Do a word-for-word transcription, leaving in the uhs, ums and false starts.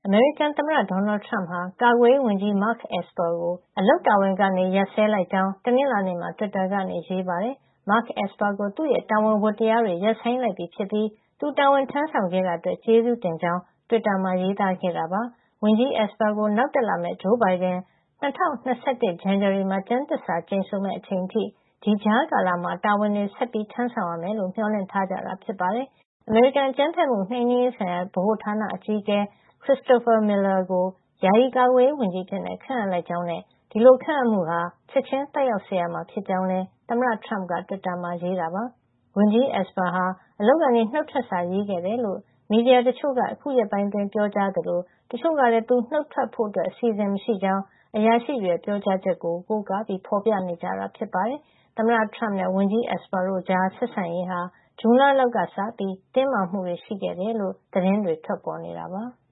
အမေရိကန်သမ္မတ Donald Trump ဟာကာကွယ်ရေးဝန်ကြီး Mark Esper ကိုအလုပ်တာဝန်ကနေရပ်စဲလိုက်ကြောင်းတနင်္လာနေ့မှာ တွစ်တာကနေရေးပါတယ်။ Mark Esper ကိုသူ့ရဲ့တာဝန်ဝတ္တရားတွေရပ်ဆိုင်းလိုက်ပြီဖြစ်ပြီးသူတာဝန်ထမ်းဆောင်ခဲ့တာအတွက်ကျေးဇူးတင်ကြောင်းတွစ်တာမှာရေးသားခဲ့တာပါ။ ဝန်ကြီး Esper ကိုနောက်တက်လာမယ့် Joe Biden ၂၀၂၁ ဇန်နဝါရီမှာကျမ်းသစ္စာကျိန်ဆိုမယ့်အချိန်အထိဒီကြားကာလမှာတာဝန်တွေဆက်ပြီးထမ်းဆောင်ရမယ်လို့မျှော်လင့်ထားကြတာဖြစ်ပါတယ်။ အမေရိကန်အကြမ်းဖက်မှုနှိမ်နင်းရေးဆိုင်ရာဗဟိုဌာနအကြီးအကဲ Christopher Miller ကိုယာယီကာကွယ်ရေးဝန်ကြီးအဖြစ်ခန့်အပ်လိုက်ကြောင်းနဲ့ဒီလိုခန့်အပ်မှုဟာချက်ချင်းသက်ရောက်စေရမှာဖြစ်ကြောင်းလည်းသမ္မတ Trump ကတွစ်တာမှာရေးတာပါ။ ဝန်ကြီး Esper ဟာအလုပ်ကနေနှုတ်ထွက်စာရေးခဲ့တယ်လို့မီဒီယာတချို့ကအခုရက်ပိုင်းအတွင်းပြောကြားသလိုတချို့ကလည်းသူနှုတ်ထွက်ဖို့အစီအစဉ်မရှိကြောင်းအရာရှိတွေရဲ့ပြောကြားချက်ကိုကိုးကားပြီးဖော်ပြနေကြတာဖြစ်ပါတယ်။ သမ္မတ Trump နဲ့ဝန်ကြီး Esper တို့ကြားဆက်ဆံရေးဟာဇွန်လလောက်ကစပြီးတင်းမာမှုတွေရှိခဲ့တယ်လို့သတင်းတွေထွက်ပေါ်နေတာပါ။